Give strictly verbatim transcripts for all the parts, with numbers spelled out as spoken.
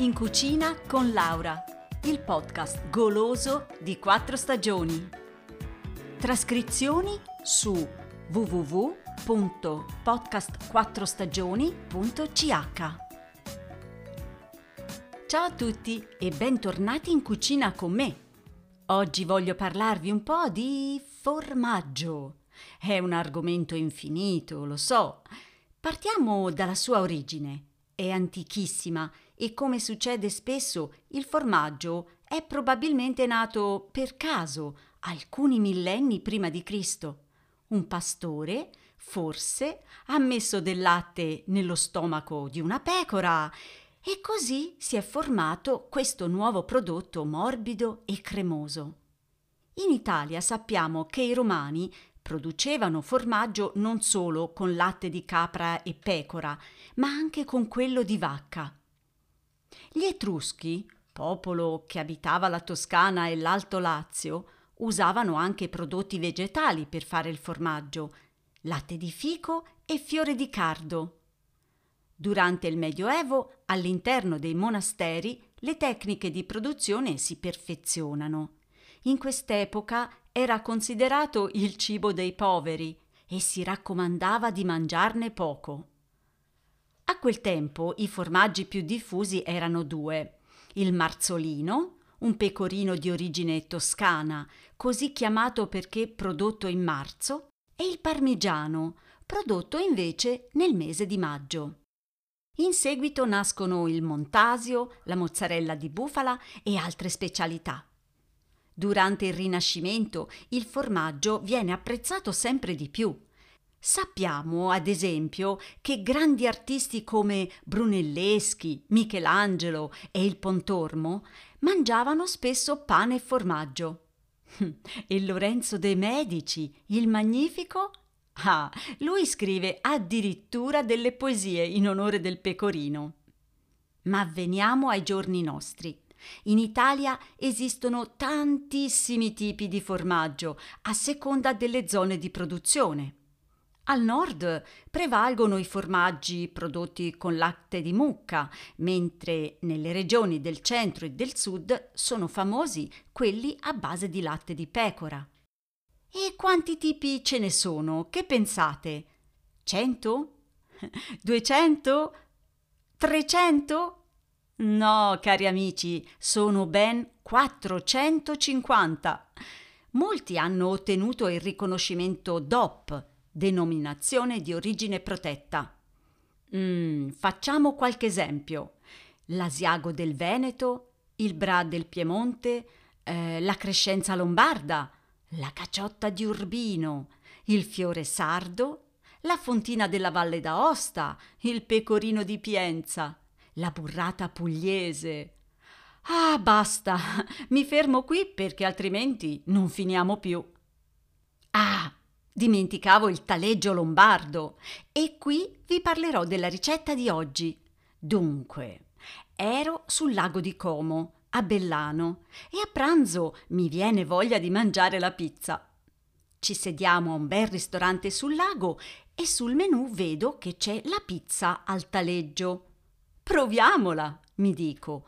In cucina con Laura, il podcast goloso di Quattro Stagioni. Trascrizioni su w w w punto podcast quattro stagioni punto c h. Ciao a tutti e bentornati in cucina con me. Oggi voglio parlarvi un po' di formaggio. È un argomento infinito, lo so. Partiamo dalla sua origine. È antichissima e, come succede spesso, il formaggio è probabilmente nato per caso alcuni millenni prima di Cristo. Un pastore, forse, ha messo del latte nello stomaco di una pecora e così si è formato questo nuovo prodotto morbido e cremoso. In Italia sappiamo che i romani producevano formaggio non solo con latte di capra e pecora, ma anche con quello di vacca. Gli Etruschi, popolo che abitava la Toscana e l'Alto Lazio, usavano anche prodotti vegetali per fare il formaggio, latte di fico e fiore di cardo. Durante il Medioevo, all'interno dei monasteri, le tecniche di produzione si perfezionano. In quest'epoca era considerato il cibo dei poveri e si raccomandava di mangiarne poco. A quel tempo i formaggi più diffusi erano due: il marzolino, un pecorino di origine toscana, così chiamato perché prodotto in marzo, e il parmigiano, prodotto invece nel mese di maggio. In seguito nascono il montasio, la mozzarella di bufala e altre specialità. Durante il Rinascimento il formaggio viene apprezzato sempre di più. Sappiamo, ad esempio, che grandi artisti come Brunelleschi, Michelangelo e il Pontormo mangiavano spesso pane e formaggio. E Lorenzo de' Medici, il Magnifico? Ah, lui scrive addirittura delle poesie in onore del pecorino. Ma veniamo ai giorni nostri. In Italia esistono tantissimi tipi di formaggio a seconda delle zone di produzione. Al nord prevalgono i formaggi prodotti con latte di mucca, mentre nelle regioni del centro e del sud sono famosi quelli a base di latte di pecora. E quanti tipi ce ne sono? Che pensate? Cento? Duecento? Trecento? No, cari amici, sono ben quattrocentocinquanta. Molti hanno ottenuto il riconoscimento D O P, denominazione di origine protetta. Mm, facciamo qualche esempio: l'Asiago del Veneto, il Bra del Piemonte, eh, la Crescenza lombarda, la Caciotta di Urbino, il Fiore sardo, la Fontina della Valle d'Aosta, il Pecorino di Pienza, la burrata pugliese. Ah, basta, mi fermo qui perché altrimenti non finiamo più. Ah, dimenticavo il taleggio lombardo e qui vi parlerò della ricetta di oggi. Dunque, ero sul lago di Como, a Bellano, e a pranzo mi viene voglia di mangiare la pizza. Ci sediamo a un bel ristorante sul lago e sul menù vedo che c'è la pizza al taleggio. Proviamola, mi dico.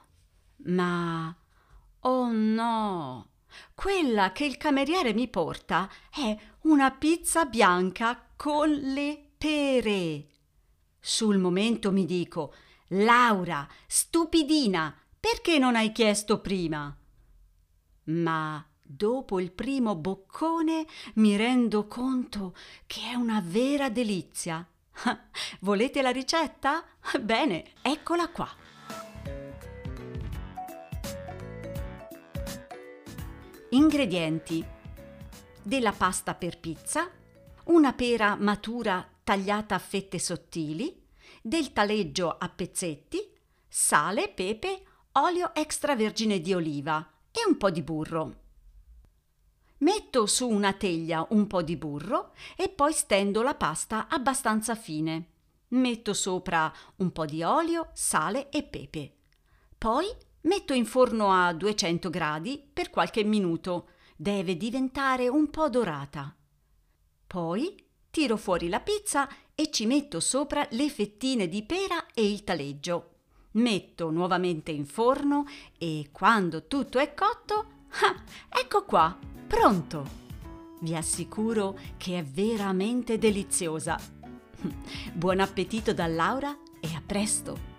Ma, oh no, quella che il cameriere mi porta è una pizza bianca con le pere. Sul momento mi dico: Laura, stupidina, perché non hai chiesto prima? Ma dopo il primo boccone mi rendo conto che è una vera delizia. Volete la ricetta? Bene, eccola qua. Ingredienti: della pasta per pizza, una pera matura tagliata a fette sottili, del taleggio a pezzetti, sale, pepe, olio extravergine di oliva e un po' di burro. Metto su una teglia un po' di burro e poi stendo la pasta abbastanza fine. Metto sopra un po' di olio, sale e pepe. Poi metto in forno a duecento gradi per qualche minuto. Deve diventare un po' dorata. Poi tiro fuori la pizza e ci metto sopra le fettine di pera e il taleggio. metto nuovamente in forno e quando tutto è cotto, ah, ecco qua, pronto! Vi assicuro che è veramente deliziosa. Buon appetito da Laura e a presto!